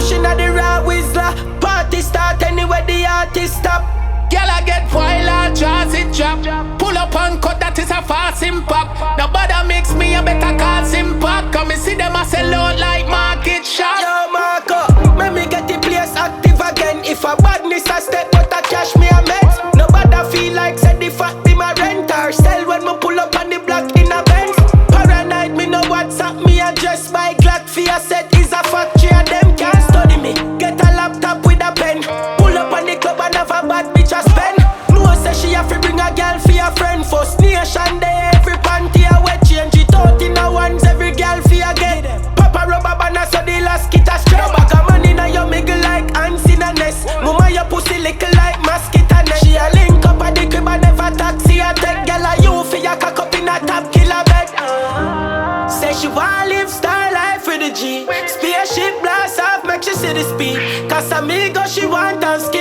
pushing at the raw whistler. Party start anywhere the artist stop. Girl, I get wild and draws it drop. Pull up and cut, that is a fast impact. Nobody mix me, a better cause impact. Come and see them a sell out like market shop. Yo, Marco, let me get the place active again. If a badness a step, but a cash me a met. Nobody feel like said the fact be my renter. Sell when me pull up on the block in a Benz. Paranoid, me know what's up. Me address by Glock for a set is a factory and them can't study me. Get a laptop with a pen. Pull up on the club and have a bad bitch a spend. No say she have to bring a girl for a friend. First nation day, every panty a wet. Change it out in a ones, every girl for a get. Papa rubber banana so the last kit a stress. No bag of money now you mingle like ants in a nest. Mama your pussy little like mosquito nest. She a link up at the crib and never taxi a take. Girl a you for your cock up in a top killer bed. Say she wanna live star life with the G. Spaceship blast off, make she see the speed. Cause amigo she want and skin.